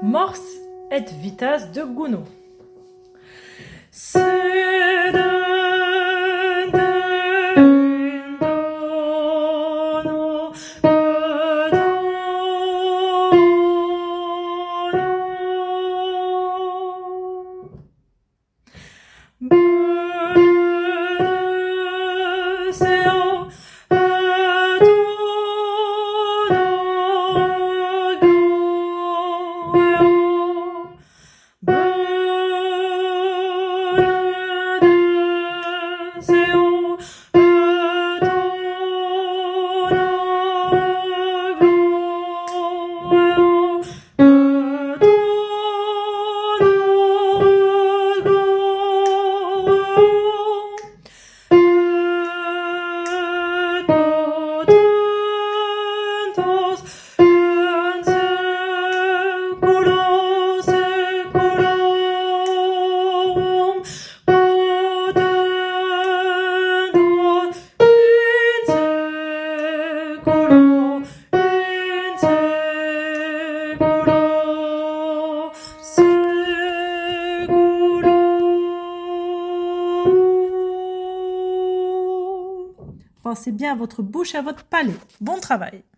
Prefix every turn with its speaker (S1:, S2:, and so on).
S1: Mors et vitas de Gounod. Pensez bien à votre bouche et à votre palais. Bon travail!